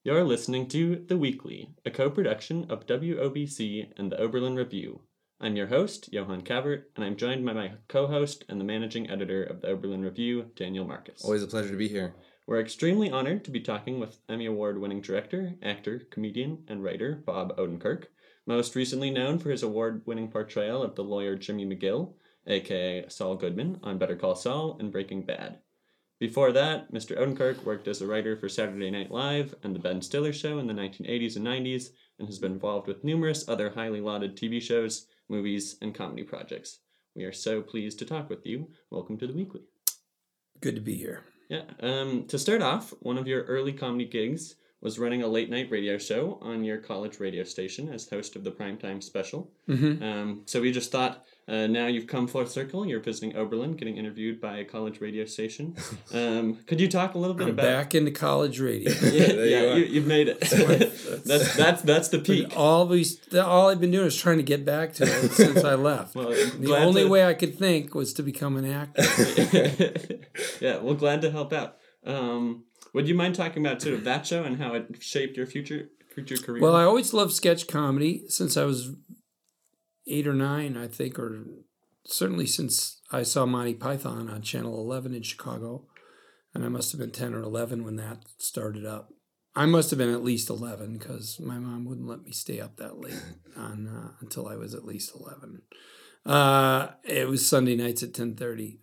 You're listening to The Weekly, a co-production of WOBC and the Oberlin Review. I'm your host, Johan Cavert, and I'm joined by my co-host and the managing editor of the Oberlin Review, Daniel Marcus. Always a pleasure to be here. We're extremely honored to be talking with Emmy Award-winning director, actor, comedian, and writer Bob Odenkirk, most recently known for his award-winning portrayal of the lawyer Jimmy McGill, aka Saul Goodman, on Better Call Saul and Breaking Bad. Before that, Mr. Odenkirk worked as a writer for Saturday Night Live and The Ben Stiller Show in the 1980s and 90s, and has been involved with numerous other highly lauded TV shows, movies, and comedy projects. We are so pleased to talk with you. Welcome to The Weekly. Good to be here. Yeah. To start off, one of your early comedy gigs was running a late-night radio show on your college radio station as host of the Primetime Special. Mm-hmm. So we just thought, now you've come full circle. You're visiting Oberlin, getting interviewed by a college radio station. Could you talk a little bit about... back into college radio. You've made it. that's the peak. All I've been doing is trying to get back to it since I left. Well, the only way I could think was to become an actor. Yeah, well, glad to help out. Would you mind talking about sort of that show and how it shaped your future career? Well, I always loved sketch comedy since I was 8 or 9, I think, or certainly since I saw Monty Python on Channel 11 in Chicago, and I must have been 10 or 11 when that started up. I must have been at least 11 because my mom wouldn't let me stay up that late until I was at least 11. It was Sunday nights at 10:30.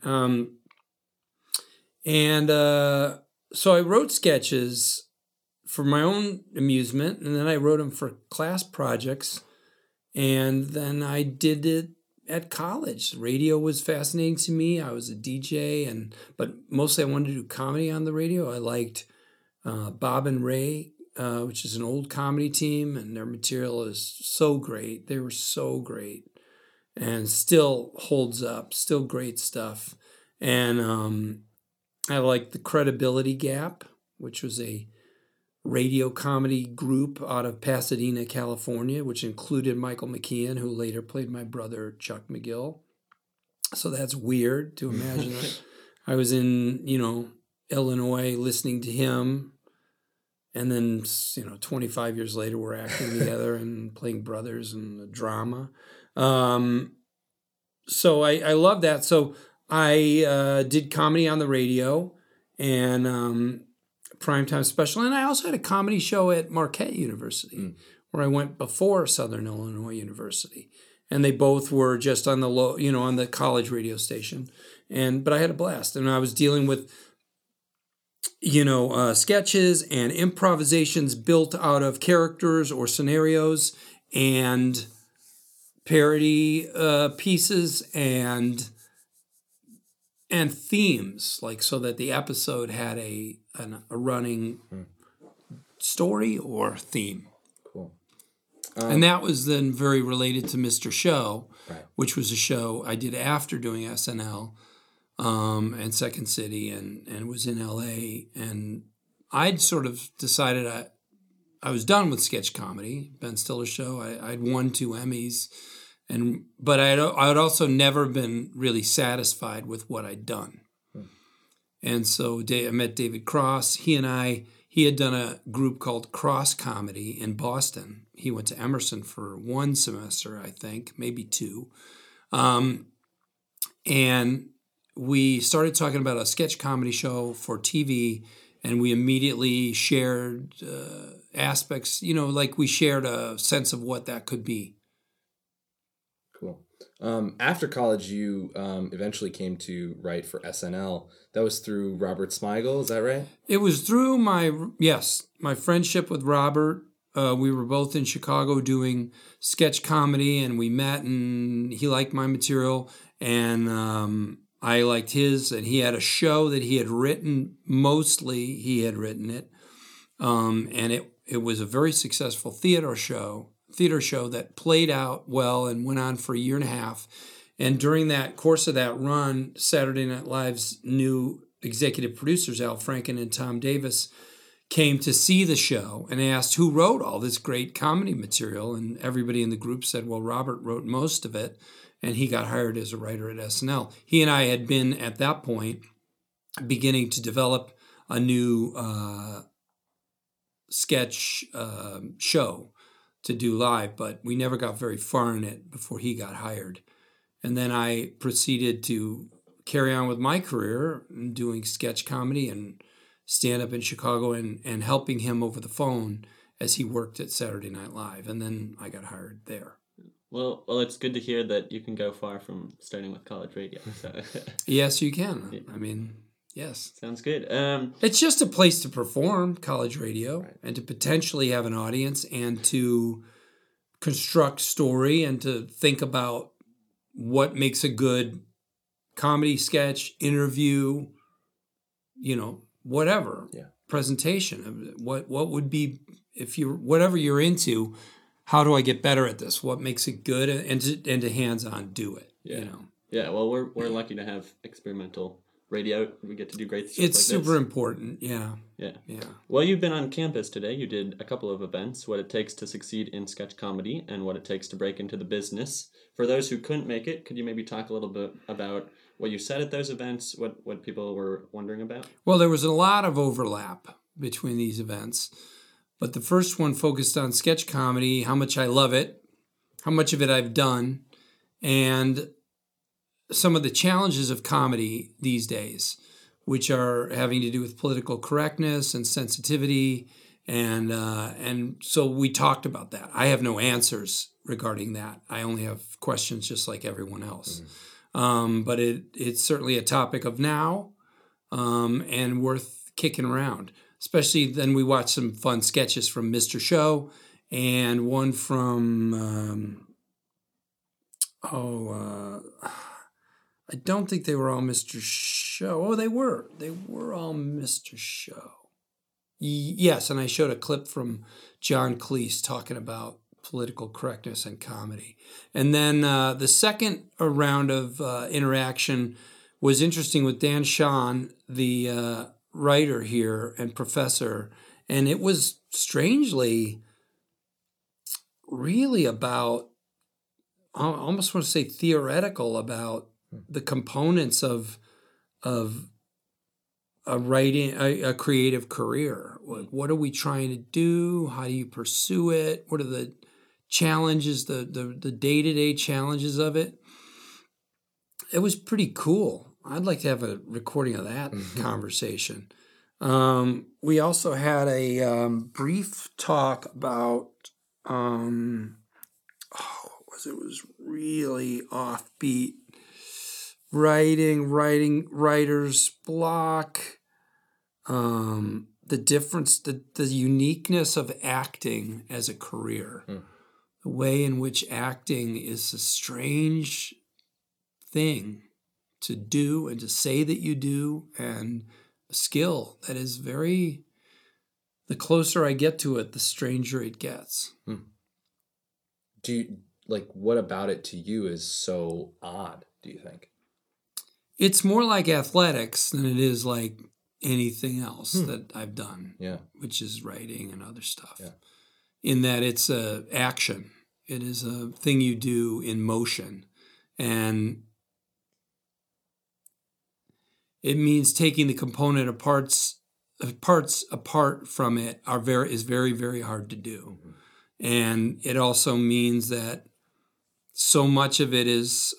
So I wrote sketches for my own amusement, and then I wrote them for class projects, and then I did it at college. Radio was fascinating to me. I was a DJ, but mostly I wanted to do comedy on the radio. I liked Bob and Ray, which is an old comedy team, and their material is so great. They were so great and still holds up, still great stuff. And I liked The Credibility Gap, which was a radio comedy group out of Pasadena, California, which included Michael McKean, who later played my brother, Chuck McGill. So that's weird to imagine that I was in, Illinois listening to him. And then, 25 years later, we're acting together and playing brothers in the drama. So I love that. So I did comedy on the radio and Primetime Special. And I also had a comedy show at Marquette University where I went before Southern Illinois University. And they both were just on the on the college radio station. But I had a blast. And I was dealing with, sketches and improvisations built out of characters or scenarios and parody pieces and themes, so that the episode had a running story or theme. Cool. And that was then very related to Mr. Show, right, which was a show I did after doing SNL and Second City and was in LA. And I'd sort of decided I was done with sketch comedy. Ben Stiller Show, I'd won 2 Emmys. But I had also never been really satisfied with what I'd done. And so I met David Cross. He had done a group called Cross Comedy in Boston. He went to Emerson for 1 semester, I think, maybe 2. And we started talking about a sketch comedy show for TV, and we immediately shared aspects, we shared a sense of what that could be. Cool. After college, you eventually came to write for SNL. That was through Robert Smigel, is that right? It was through my friendship with Robert. We were both in Chicago doing sketch comedy, and we met, and he liked my material, and I liked his, and he had a show that he had written. Mostly, he had written it, and it was a very successful theater show that played out well and went on for 1.5 years. And during that course of that run, Saturday Night Live's new executive producers, Al Franken and Tom Davis, came to see the show and asked who wrote all this great comedy material. And everybody in the group said, well, Robert wrote most of it, and he got hired as a writer at SNL. He and I had been, at that point, beginning to develop a new sketch show to do live, but we never got very far in it before he got hired. And then I proceeded to carry on with my career doing sketch comedy and stand-up in Chicago and helping him over the phone as he worked at Saturday Night Live. And then I got hired there. Well, it's good to hear that you can go far from starting with college radio. So. Yes, you can. I mean, yes. Sounds good. It's just a place to perform college radio, right, and to potentially have an audience and to construct story and to think about what makes a good comedy sketch, interview, whatever, presentation. What would be, if you're, whatever you're into, how do I get better at this? What makes it good? And to hands-on do it, Yeah, well, we're lucky to have experimental radio. We get to do great stuff. It's like super this. important. Yeah. Well, you've been on campus today. You did a couple of events, what it takes to succeed in sketch comedy and what it takes to break into the business. For those who couldn't make it, could you maybe talk a little bit about what you said at those events, what people were wondering about? Well, there was a lot of overlap between these events, but the first one focused on sketch comedy, how much I love it, how much of it I've done, and some of the challenges of comedy these days, which are having to do with political correctness and sensitivity, and so we talked about that. I have no answers regarding that. I only have questions just like everyone else. But it's certainly a topic of now, and worth kicking around. Especially then we watched some fun sketches from Mr. Show and one from, I don't think they were all Mr. Show. Oh, they were. They were all Mr. Show. Yes, and I showed a clip from John Cleese talking about political correctness and comedy. And then the second round of interaction was interesting with Dan Shawn, the writer here and professor. And it was strangely really about, I almost want to say theoretical about the components of a writing, a creative career. What are we trying to do? How do you pursue it? What are the challenges, the day-to-day challenges of it? It was pretty cool. I'd like to have a recording of that conversation. We also had a brief talk about, what was it? It was really offbeat. Writer's block, the difference, the uniqueness of acting as a career, the way in which acting is a strange thing to do and to say that you do, and a skill that is very, the closer I get to it, the stranger it gets. Do you, what about it to you is so odd, do you think? It's more like athletics than it is like anything else that I've done, which is writing and other stuff. Yeah. In that it's a action. It is a thing you do in motion. And it means taking the component parts apart from it is very, very hard to do. And it also means that so much of it is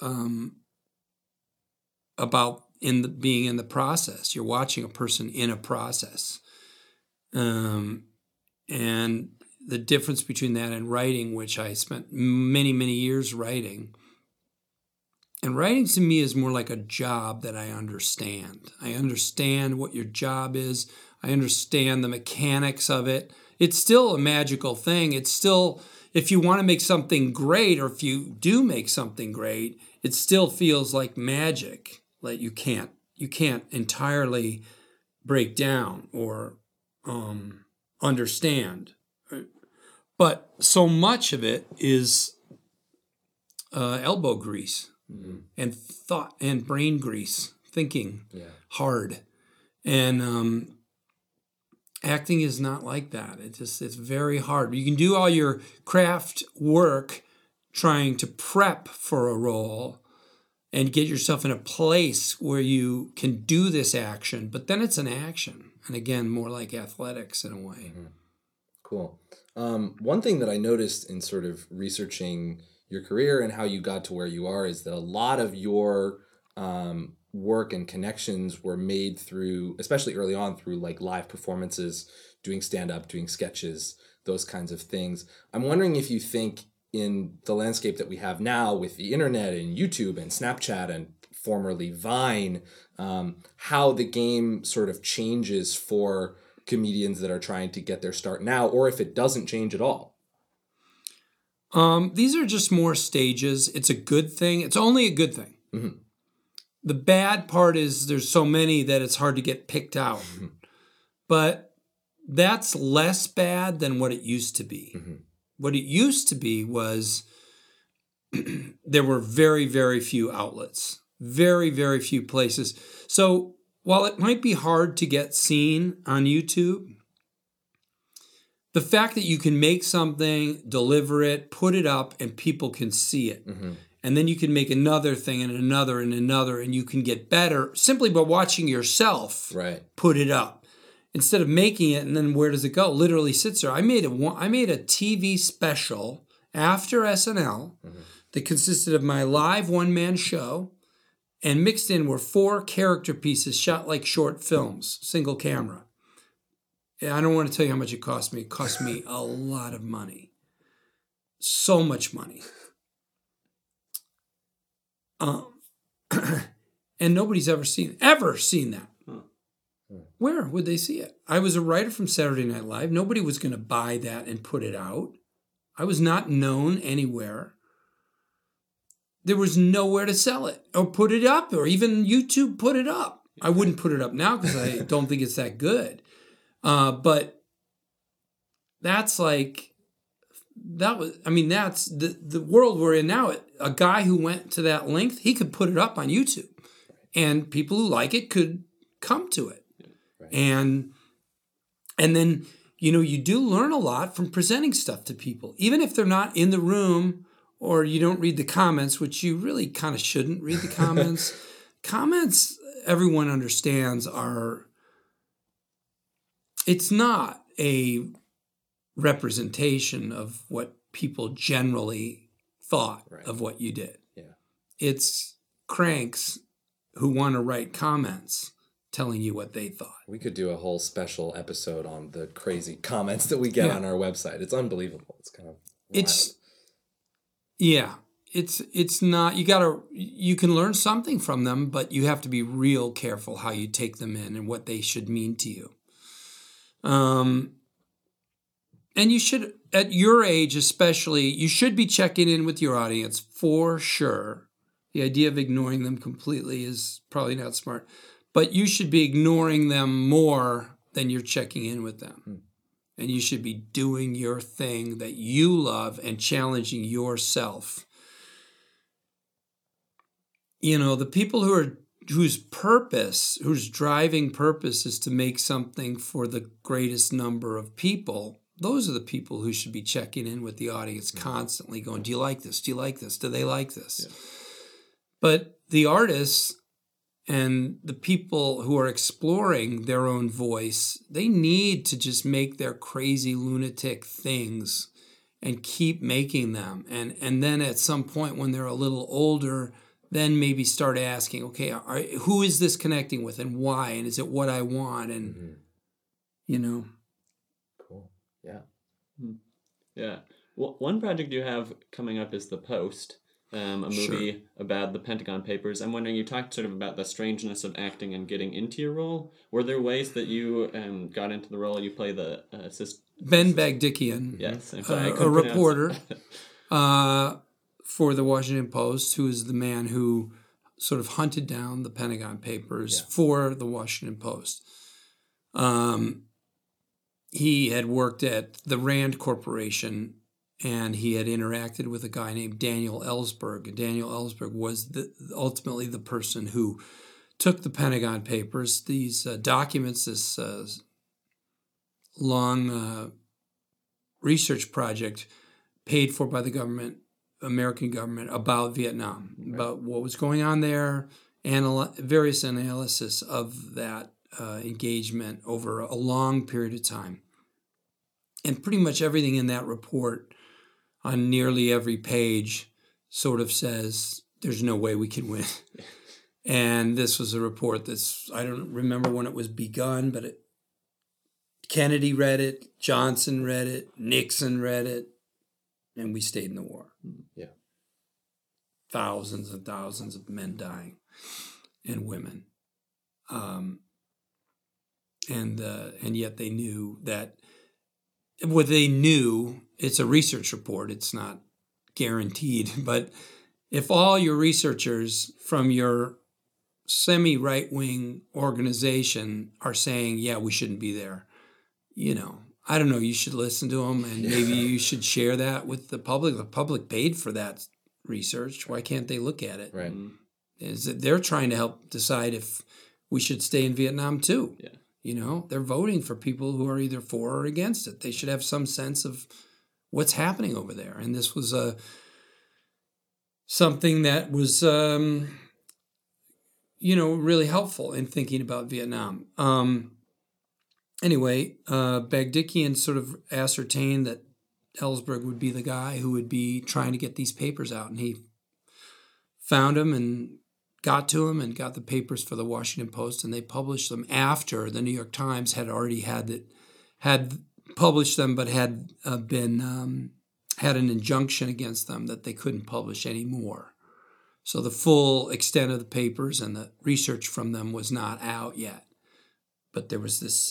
about being in the process. You're watching a person in a process. And the difference between that and writing, which I spent many, many years writing. And writing to me is more like a job that I understand. I understand what your job is. I understand the mechanics of it. It's still a magical thing. It's still, if you want to make something great, or if you do make something great, it still feels like magic. Like you can't entirely break down or understand. But so much of it is elbow grease and thought and brain grease, thinking hard. And acting is not like that. It's very hard. You can do all your craft work trying to prep for a role and get yourself in a place where you can do this action, but then it's an action. And again, more like athletics in a way. Cool. One thing that I noticed in sort of researching your career and how you got to where you are is that a lot of your work and connections were made through, especially early on, through like live performances, doing stand-up, doing sketches, those kinds of things. I'm wondering if you think in the landscape that we have now with the internet and YouTube and Snapchat and formerly Vine, how the game sort of changes for comedians that are trying to get their start now, or if it doesn't change at all. These are just more stages. It's a good thing. It's only a good thing. Mm-hmm. The bad part is there's so many that it's hard to get picked out. Mm-hmm. But that's less bad than what it used to be. Mm-hmm. What it used to be was there were very, very few outlets, very, very few places. So while it might be hard to get seen on YouTube, the fact that you can make something, deliver it, put it up, and people can see it. Mm-hmm. And then you can make another thing and another and another, and you can get better simply by watching yourself put it up. Instead of making it, and then where does it go? Literally sits there. I made a TV special after SNL that consisted of my live one-man show, and mixed in were 4 character pieces shot like short films, single camera. I don't want to tell you how much it cost me. It cost me a lot of money. So much money. And nobody's ever seen that. Where would they see it? I was a writer from Saturday Night Live. Nobody was going to buy that and put it out. I was not known anywhere. There was nowhere to sell it or put it up, or even YouTube put it up. I wouldn't put it up now because I don't think it's that good. But that's like, that's the world we're in now. A guy who went to that length, he could put it up on YouTube, and people who like it could come to it. Right. And then, you do learn a lot from presenting stuff to people, even if they're not in the room or you don't read the comments, which you really kind of shouldn't read the comments. Comments, everyone understands, it's not a representation of what people generally thought of what you did. Yeah. It's cranks who want to write comments telling you what they thought. We could do a whole special episode on the crazy comments that we get on our website. It's unbelievable. It's kind of wild. It's not, you can learn something from them, but you have to be real careful how you take them in and what they should mean to you. And you should, at your age especially, you should be checking in with your audience for sure. The idea of ignoring them completely is probably not smart, but you should be ignoring them more than you're checking in with them. And you should be doing your thing that you love and challenging yourself. The people whose driving purpose is to make something for the greatest number of people, those are the people who should be checking in with the audience constantly, going, do you like this? Do you like this? Do they like this? Yeah. But the artists and the people who are exploring their own voice, they need to just make their crazy lunatic things and keep making them. And then at some point when they're a little older, then maybe start asking, okay, who is this connecting with and why? And is it what I want? And, Cool. Yeah. Yeah. Well, one project you have coming up is The Post, a movie about the Pentagon Papers. I'm wondering, you talked sort of about the strangeness of acting and getting into your role. Were there ways that you got into the role? You play the Ben Bagdikian, yes, a reporter for the Washington Post, who is the man who sort of hunted down the Pentagon Papers for the Washington Post. He had worked at the Rand Corporation, and he had interacted with a guy named Daniel Ellsberg. And Daniel Ellsberg was ultimately the person who took the Pentagon Papers, these documents, this long research project paid for by the government, American government, about Vietnam, about what was going on there, and various analysis of that engagement over a long period of time. And pretty much everything in that report on nearly every page sort of says there's no way we can win. And this was a report I don't remember when it was begun, but Kennedy read it, Johnson read it, Nixon read it, and we stayed in the war. Yeah. Thousands and thousands of men dying and women. And yet they knew that what they knew, it's a research report, it's not guaranteed, but if all your researchers from your semi-right-wing organization are saying, yeah, we shouldn't be there, I don't know, you should listen to them, and maybe you should share that with the public. The public paid for that research. Why can't they look at it? Right. Is that they're trying to help decide if we should stay in Vietnam too. Yeah. They're voting for people who are either for or against it. They should have some sense of what's happening over there. And this was something that was, really helpful in thinking about Vietnam. Anyway, Bagdikian sort of ascertained that Ellsberg would be the guy who would be trying to get these papers out. And he found him and got to him and got the papers for the Washington Post, and they published them after the New York Times had already had published them, but had had an injunction against them that they couldn't publish anymore. So the full extent of the papers and the research from them was not out yet. But there was this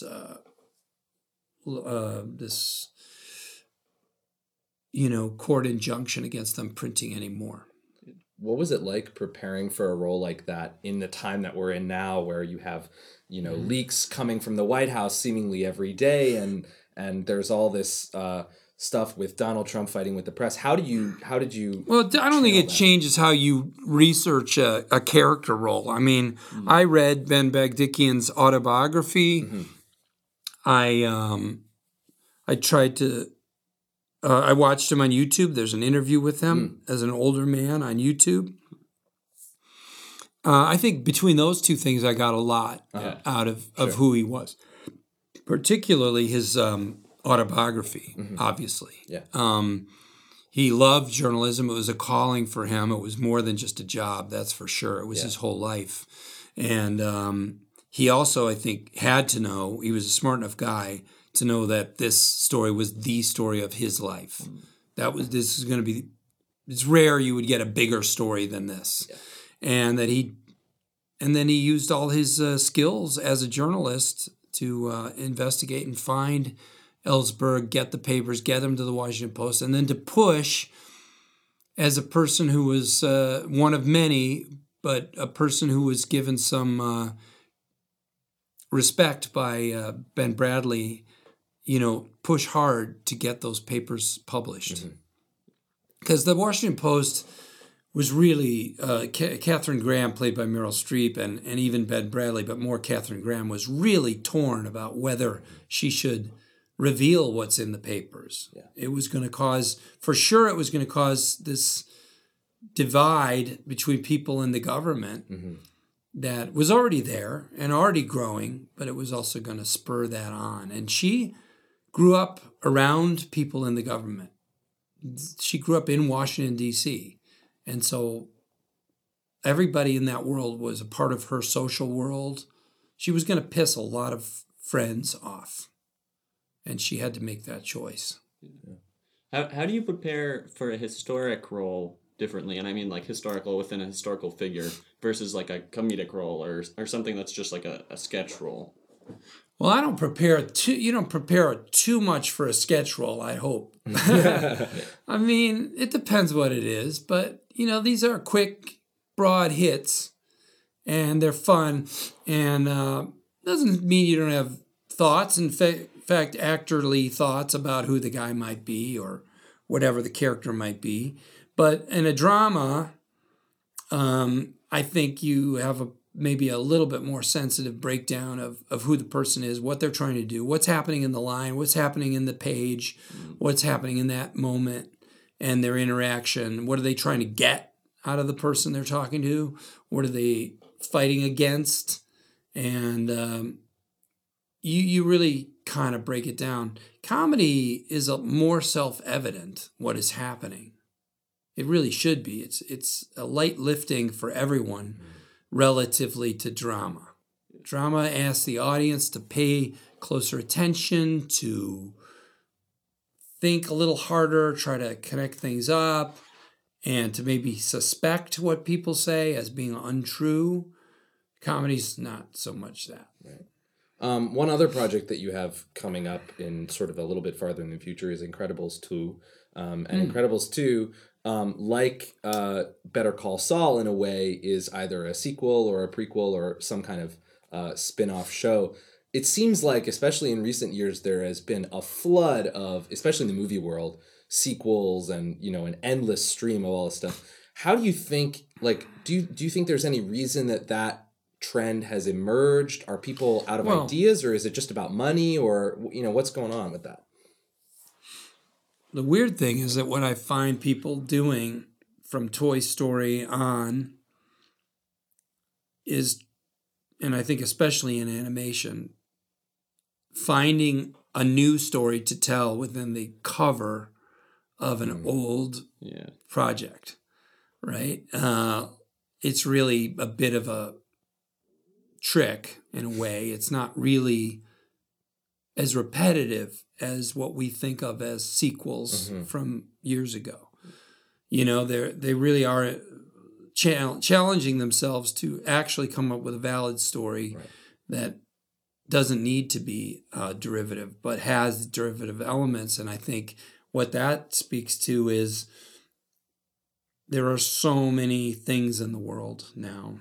court injunction against them printing anymore. What was it like preparing for a role like that in the time that we're in now, where you have, leaks coming from the White House seemingly every day, and there's all this stuff with Donald Trump fighting with the press? How did you? Well, I don't think it changes how you research a character role. I mean, I read Ben Bagdikian's autobiography. I tried to. I watched him on YouTube. There's an interview with him as an older man on YouTube. I think between those two things, I got a lot out of who he was, particularly his autobiography, obviously. Yeah. He loved journalism. It was a calling for him. It was more than just a job, that's for sure. It was his whole life. And he also, I think, had to know, he was a smart enough guy to know that this story was the story of his life. This is going to be, it's rare you would get a bigger story than this. Yeah. And then he used all his skills as a journalist to investigate and find Ellsberg, get the papers, get them to the Washington Post, and then to push as a person who was one of many, but a person who was given some respect by Ben Bradlee, push hard to get those papers published. Because the Washington Post was really, Katharine Graham, played by Meryl Streep, and even Ben Bradlee, but more Katharine Graham, was really torn about whether she should reveal what's in the papers. Yeah. It was going to cause this divide between people in the government that was already there and already growing, but it was also going to spur that on. And she grew up around people in the government. She grew up in Washington, D.C., and so everybody in that world was a part of her social world. She was going to piss a lot of friends off, and she had to make that choice. Yeah. How do you prepare for a historic role differently? And I mean like historical within a historical figure versus like a comedic role or something that's just like a sketch role. Well, I don't prepare you don't prepare too much for a sketch role, I hope. I mean, it depends what it is, but these are quick, broad hits, and they're fun, and doesn't mean you don't have thoughts. In fact, actorly thoughts about who the guy might be or whatever the character might be. But in a drama, I think you have maybe a little bit more sensitive breakdown of who the person is, what they're trying to do, what's happening in the line, what's happening in the page, what's happening in that moment, and their interaction. What are they trying to get out of the person they're talking to? What are they fighting against? And you really kind of break it down. Comedy is a more self-evident what is happening. It really should be. It's a light lifting for everyone relatively to drama. Drama asks the audience to pay closer attention, to think a little harder, try to connect things up, and to maybe suspect what people say as being untrue. Comedy's not so much that. Right. One other project that you have coming up in sort of a little bit farther in the future is Incredibles 2. And Incredibles 2, like Better Call Saul in a way, is either a sequel or a prequel or some kind of spin-off show. It seems like, especially in recent years, there has been a flood of, especially in the movie world, sequels and, an endless stream of all this stuff. How do you think, do you think there's any reason that trend has emerged? Are people out of ideas, or is it just about money, or, what's going on with that? The weird thing is that what I find people doing from Toy Story on is, and I think especially in animation, finding a new story to tell within the cover of an old project, right? It's really a bit of a trick in a way. It's not really as repetitive as what we think of as sequels from years ago. They really are challenging themselves to actually come up with a valid story that doesn't need to be derivative, but has derivative elements. And I think what that speaks to is there are so many things in the world now.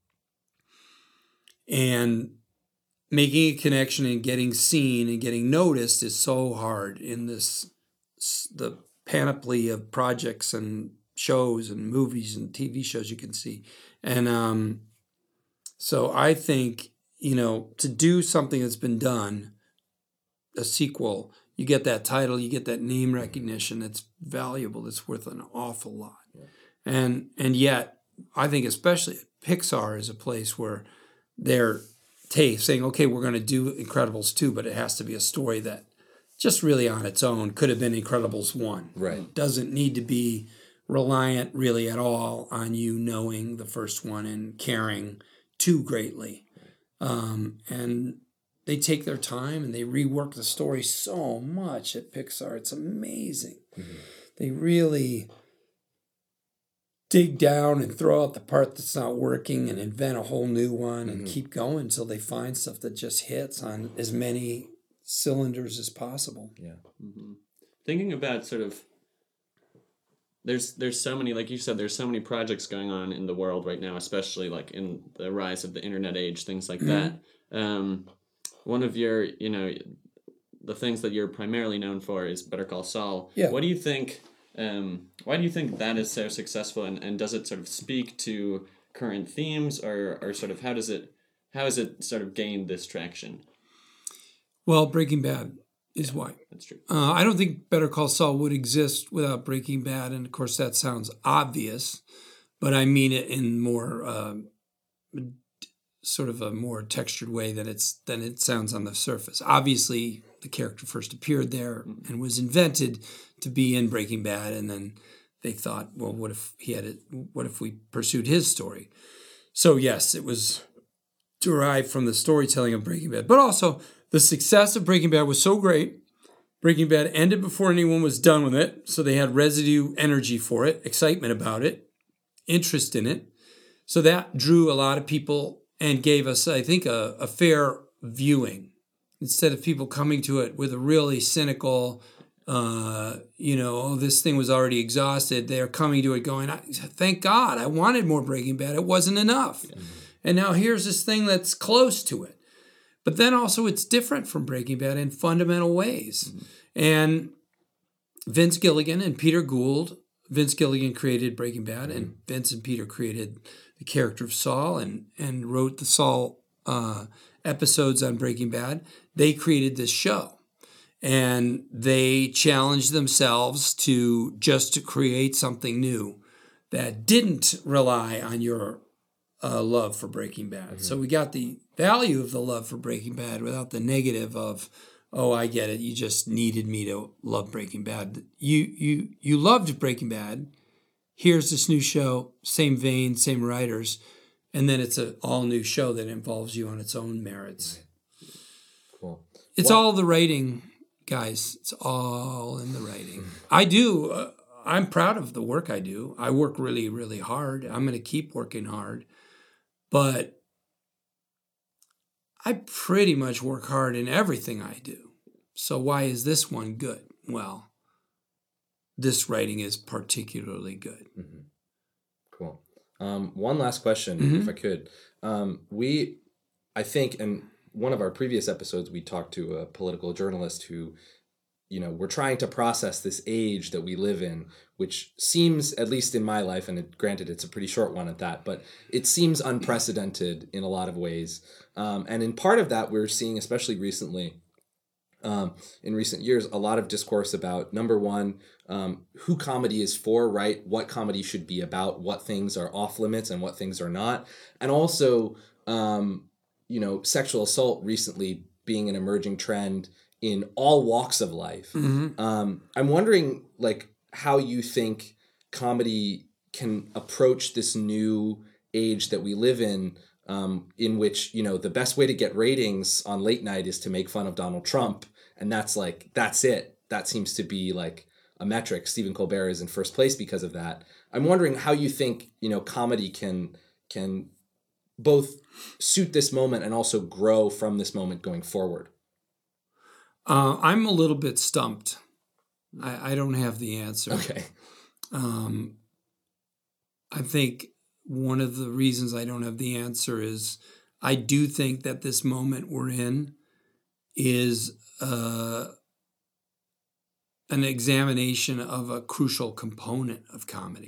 And making a connection and getting seen and getting noticed is so hard in the panoply of projects and shows and movies and TV shows you can see. And so I think, to do something that's been done, a sequel, you get that title, you get that name recognition that's valuable, that's worth an awful lot. And yet, I think especially Pixar is a place where they're saying, okay, we're going to do Incredibles 2, but it has to be a story that just really on its own could have been Incredibles 1. Right. It doesn't need to be reliant really at all on you knowing the first one and caring too greatly. And they take their time and they rework the story so much at Pixar. It's amazing. They really dig down and throw out the part that's not working and invent a whole new one and keep going until they find stuff that just hits on as many cylinders as possible. Yeah. Thinking about sort of, there's so many, like you said, there's so many projects going on in the world right now, especially like in the rise of the internet age, things like that. One of your, the things that you're primarily known for is Better Call Saul. Yeah. What do you think? Why do you think that is so successful, and does it sort of speak to current themes, or sort of how has it sort of gained this traction? Well, Breaking Bad is why. That's true. I don't think Better Call Saul would exist without Breaking Bad, and of course that sounds obvious, but I mean it in more sort of a more textured way than it sounds on the surface. Obviously, the character first appeared there and was invented to be in Breaking Bad, and then they thought, well, what if we pursued his story? So yes, it was derived from the storytelling of Breaking Bad, but also the success of Breaking Bad was so great. Breaking Bad ended before anyone was done with it, so they had residue energy for it, excitement about it, interest in it. So that drew a lot of people and gave us, I think, a fair viewing. Instead of people coming to it with a really cynical, this thing was already exhausted, they're coming to it going, thank God, I wanted more Breaking Bad. It wasn't enough. And now here's this thing that's close to it. But then also it's different from Breaking Bad in fundamental ways. And Vince Gilligan and Peter Gould, Vince Gilligan created Breaking Bad, and Vince and Peter created the character of Saul and wrote the Saul episodes on Breaking Bad. They created this show. And they challenged themselves to create something new that didn't rely on your love for Breaking Bad. So we got the value of the love for Breaking Bad without the negative of oh, I get it. You just needed me to love Breaking Bad. You loved Breaking Bad. Here's this new show, same vein, same writers, and then it's an all new show that involves you on its own merits. Right. Cool. It's all the writing, guys. It's all in the writing. I do. I'm proud of the work I do. I work really, really hard. I'm going to keep working hard, but I pretty much work hard in everything I do. So why is this one good? Well, this writing is particularly good. Mm-hmm. Cool. One last question, if I could. I think, and one of our previous episodes, we talked to a political journalist who, we're trying to process this age that we live in, which seems, at least in my life, and granted it's a pretty short one at that, but it seems unprecedented in a lot of ways. And in part of that, we're seeing, especially recently, in recent years, a lot of discourse about, number one, who comedy is for, right? What comedy should be about, what things are off limits and what things are not. And also, sexual assault recently being an emerging trend in all walks of life. I'm wondering, how you think comedy can approach this new age that we live in which, the best way to get ratings on late night is to make fun of Donald Trump. And that's it. That seems to be a metric. Stephen Colbert is in first place because of that. I'm wondering how you think, comedy can both suit this moment and also grow from this moment going forward. I'm a little bit stumped. I don't have the answer. Okay. I think one of the reasons I don't have the answer is I do think that this moment we're in is an examination of a crucial component of comedy,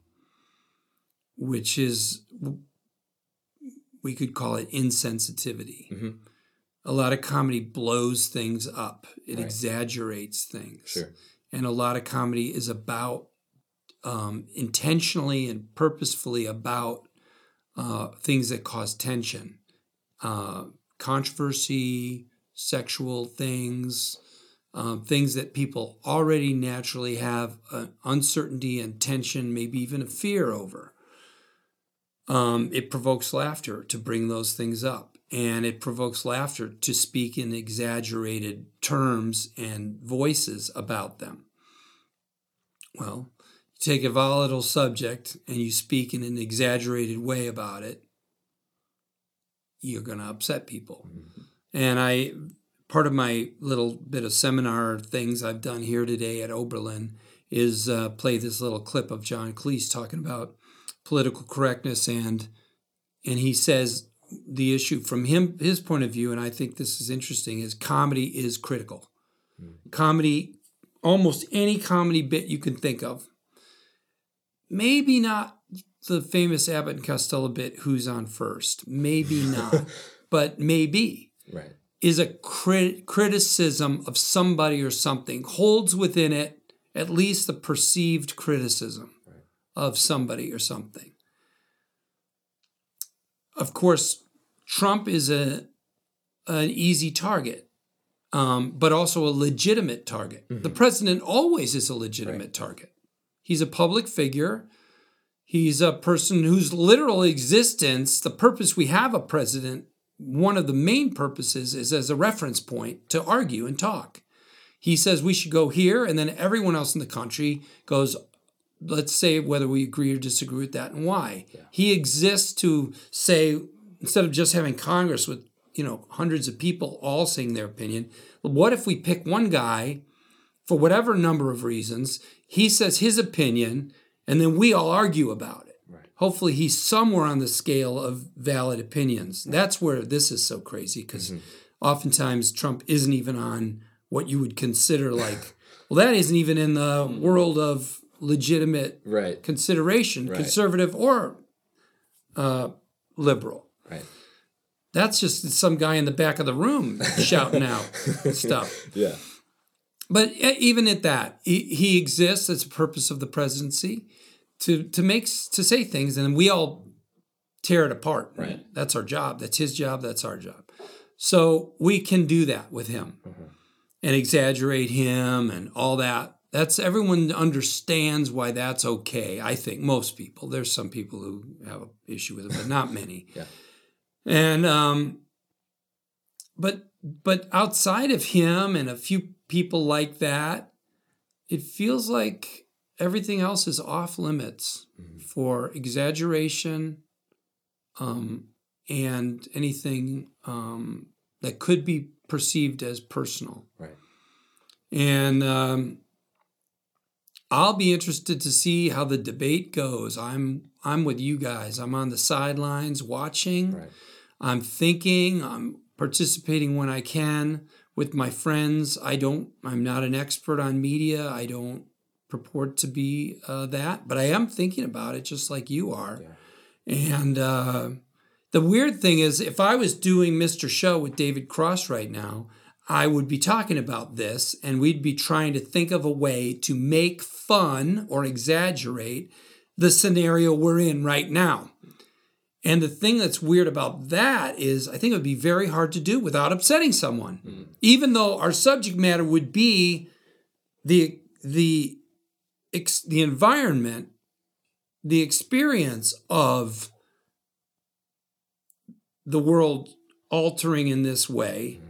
which is, we could call it insensitivity. A lot of comedy blows things up. It exaggerates things. Sure. And a lot of comedy is about, intentionally and purposefully about things that cause tension. Controversy, sexual things, things that people already naturally have uncertainty and tension, maybe even a fear over. It provokes laughter to bring those things up. And it provokes laughter to speak in exaggerated terms and voices about them. Well, you take a volatile subject and you speak in an exaggerated way about it, you're going to upset people. And part of my little bit of seminar things I've done here today at Oberlin is play this little clip of John Cleese talking about political correctness, and he says the issue from his point of view, and I think this is interesting, is comedy is critical. Comedy, almost any comedy bit you can think of, maybe not the famous Abbott and Costello bit, Who's on First, maybe not, but maybe, right, is a criticism of somebody or something, holds within it at least the perceived criticism of somebody or something. Of course, Trump is an easy target, but also a legitimate target. The president always is a legitimate target. He's a public figure. He's a person whose literal existence, the purpose we have a president, one of the main purposes is as a reference point to argue and talk. He says we should go here, and then everyone else in the country goes, let's say whether we agree or disagree with that and why. Yeah. He exists to say, instead of just having Congress with, hundreds of people all saying their opinion, what if we pick one guy for whatever number of reasons, he says his opinion, and then we all argue about it. Right. Hopefully he's somewhere on the scale of valid opinions. Right. That's where this is so crazy, because oftentimes Trump isn't even on what you would consider that isn't even in the world of legitimate consideration, conservative or liberal. Right. That's just some guy in the back of the room shouting out stuff. Yeah. But even at that, he exists as a purpose of the presidency to say things, and we all tear it apart. Right. That's our job. That's his job. That's our job. So we can do that with him. and exaggerate him and all that. Everyone understands why that's okay. I think most people. There's some people who have an issue with it, but not many. Yeah. And but outside of him and a few people like that, it feels like everything else is off limits for exaggeration, and anything that could be perceived as personal. Right. And I'll be interested to see how the debate goes. I'm with you guys. I'm on the sidelines watching. Right. I'm thinking. I'm participating when I can with my friends. I'm not an expert on media. I don't purport to be that, but I am thinking about it just like you are. Yeah. And the weird thing is, if I was doing Mr. Show with David Cross right now, I would be talking about this, and we'd be trying to think of a way to make fun or exaggerate the scenario we're in right now. And the thing that's weird about that is I think it would be very hard to do without upsetting someone, even though our subject matter would be the environment, the experience of the world altering in this way.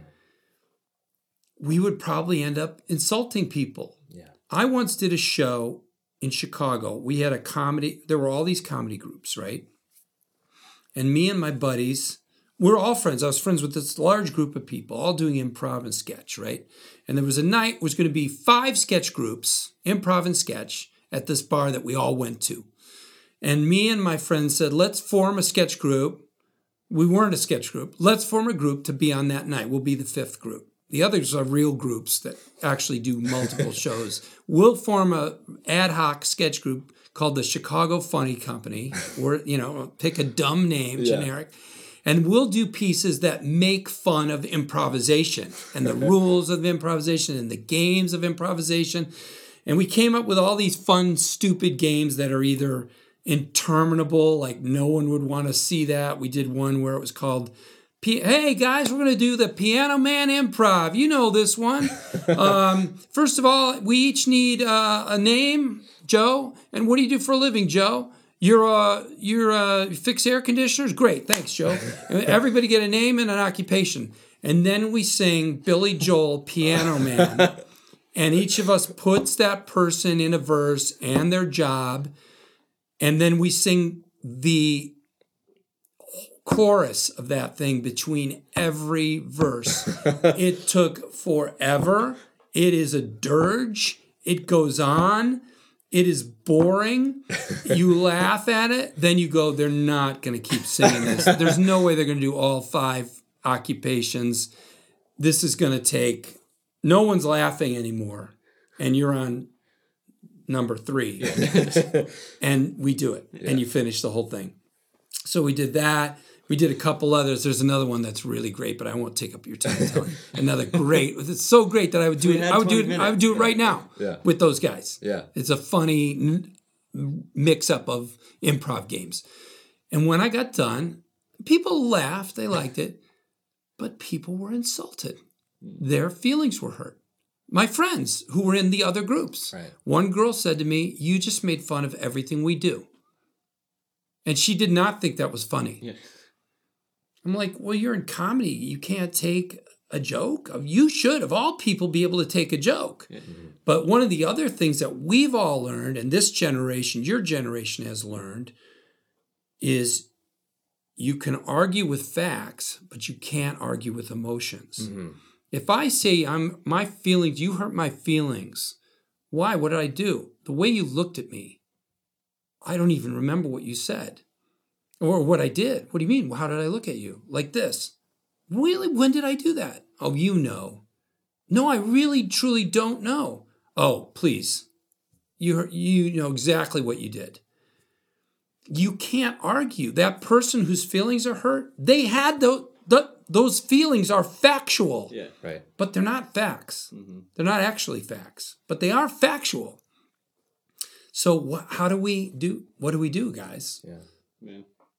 We would probably end up insulting people. Yeah. I once did a show in Chicago. We had a comedy. There were all these comedy groups, right? And me and my buddies, we're all friends. I was friends with this large group of people, all doing improv and sketch, right? And there was a night, it was going to be 5 sketch groups, improv and sketch, at this bar that we all went to. And me and my friends said, let's form a sketch group. We weren't a sketch group. Let's form a group to be on that night. We'll be the 5th group. The others are real groups that actually do multiple shows. We'll form a ad hoc sketch group called the Chicago Funny Company, or, pick a dumb name, generic, and we'll do pieces that make fun of improvisation and the rules of improvisation and the games of improvisation. And we came up with all these fun, stupid games that are either interminable, like no one would want to see that. We did one where it was called, hey guys, we're going to do the Piano Man Improv. You know this one. First of all, we each need a name, Joe. And what do you do for a living, Joe? You fix air conditioners? Great, thanks, Joe. Everybody get a name and an occupation. And then we sing Billy Joel, Piano Man. And each of us puts that person in a verse and their job. And then we sing the chorus of that thing between every verse. It took forever. It is a dirge. It goes on. It is boring. You laugh at it. Then you go, they're not going to keep singing this. There's no way they're going to do all 5 occupations. This is going to take, no one's laughing anymore. And you're on number 3. And we do it. And you finish the whole thing. So we did that. We did a couple others. There's another one that's really great, but I won't take up your time telling. Another great. It's so great that I would do it. I would do it right now with those guys. Yeah. It's a funny mix-up of improv games. And when I got done, people laughed. They liked it. But people were insulted. Their feelings were hurt. My friends who were in the other groups. Right. One girl said to me, you just made fun of everything we do. And she did not think that was funny. Yeah. I'm like, well, you're in comedy. You can't take a joke. You should, of all people, be able to take a joke. Mm-hmm. But one of the other things that we've all learned, and this generation, your generation has learned, is you can argue with facts, but you can't argue with emotions. Mm-hmm. If I say my feelings, you hurt my feelings. Why? What did I do? The way you looked at me, I don't even remember what you said. Or what I did. What do you mean? How did I look at you? Like this. Really? When did I do that? Oh, you know. No, I really, truly don't know. Oh, please. You know exactly what you did. You can't argue. That person whose feelings are hurt, they had those feelings are factual. Yeah, right. But they're not facts. Mm-hmm. They're not actually facts. But they are factual. So what do we do, guys? Yeah.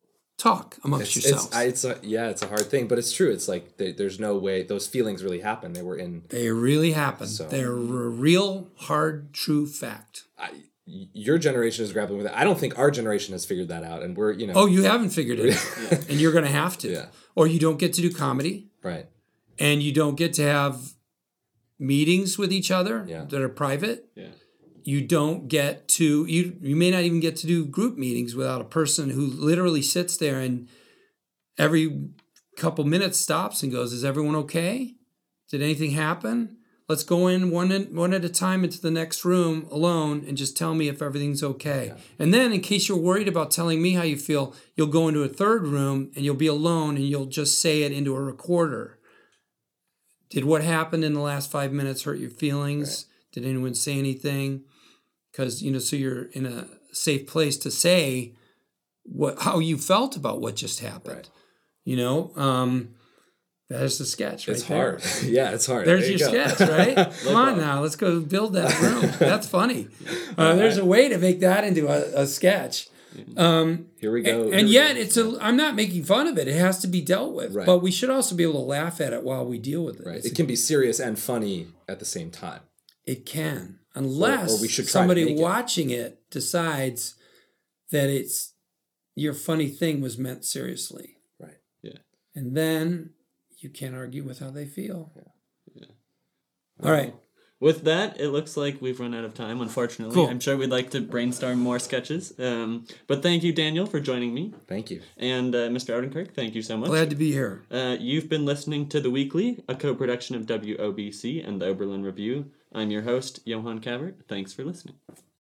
talk amongst yourselves. It's a hard thing, but it's true. It's like there's no way those feelings really happen. They really happen. So- They're a real, hard, true fact. Your generation is grappling with it. I don't think our generation has figured that out, and we're Oh, you haven't figured it out, and you're going to have to. Yeah. Or you don't get to do comedy, right. and you don't get to have meetings with each other that are private. Yeah. You don't get to you may not even get to do group meetings without a person who literally sits there and every couple minutes stops and goes, "Is everyone okay? Did anything happen? Let's go in one at a time into the next room alone and just tell me if everything's okay." Yeah. And then in case you're worried about telling me how you feel, you'll go into a third room and you'll be alone and you'll just say it into a recorder. Did what happened in the last 5 minutes hurt your feelings? Right. Did anyone say anything? Because, so you're in a safe place to say how you felt about what just happened. Right. There's the sketch right there. It's hard. Yeah, it's hard. There's your sketch, right? Come on now, let's go build that room. That's funny. There's a way to make that into a sketch. Here we go. And yet, I'm not making fun of it. It has to be dealt with. Right. But we should also be able to laugh at it while we deal with it. Right. It can be serious and funny at the same time. It can. Unless or we should try somebody watching it decides that your funny thing was meant seriously. Right. Yeah. And then you can't argue with how they feel. Yeah. All right. With that, it looks like we've run out of time, unfortunately. Cool. I'm sure we'd like to brainstorm more sketches. But thank you, Daniel, for joining me. Thank you. And Mr. Oudenkirk, thank you so much. Glad to be here. You've been listening to The Weekly, a co-production of WOBC and the Oberlin Review. I'm your host, Johan Cavert. Thanks for listening.